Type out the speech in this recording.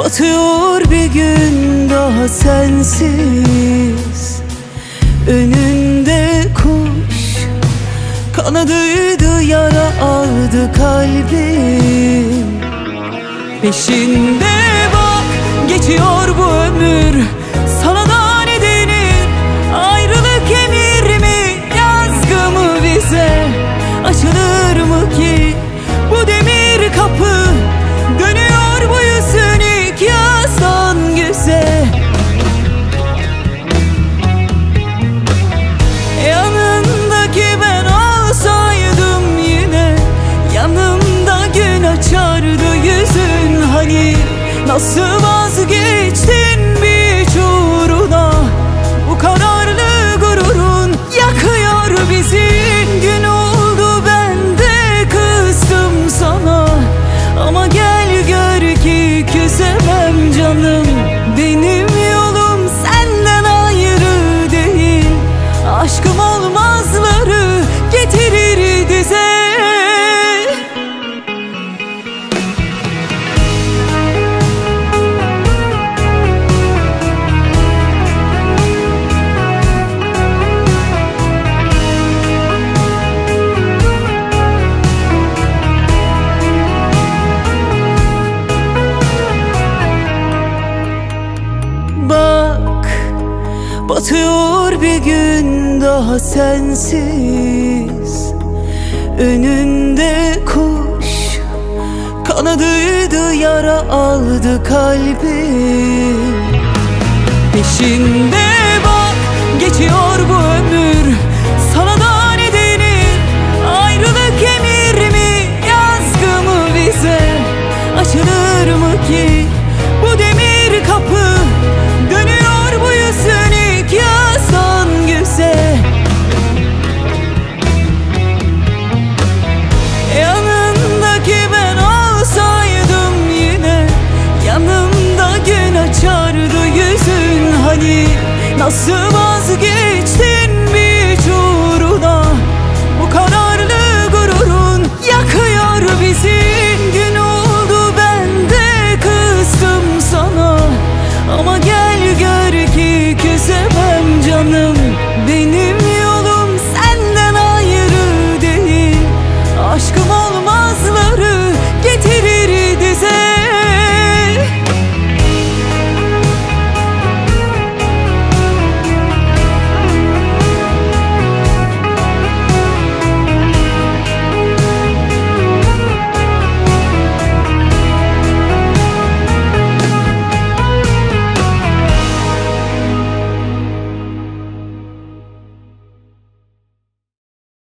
Batıyor bir gün daha sensiz. Önünde kuş kanadıydı, yara aldı kalbim. Peşinde bak, geçiyor bu ömür. Sana da ne denir? Ayrılık emir mi, yazgı mı bize? Açılır mı ki bu demir kapı? Dönüyor bu yüzün ilk yazdan güze. Yanındaki ben olsaydım yine, yanımda gün açardı yüzün. Hani nasıl vazgeçtin bir uğruna? Bu kararlı gururun yakıyor bizi. Gün oldu ben de kızdım sana, ama gel gör ki küsemem canım. Benim yolum senden ayrı değil. Aşkım olmazları getirir dize. Bak, batıyor bir gün daha sensiz. Önünde kuş kanadıydı, yara aldı kalbim. Peşinde bak, geçiyor bu ömür. Sana da ne denir? Ayrılık emir mi, yazgı mı bize? Açılır mı ki bu demir kapı? Dönüyor bu yüzün ilk yazdan güze. Yanındaki ben olsaydım yine, yanımda gün açardı yüzün. Hani nasıl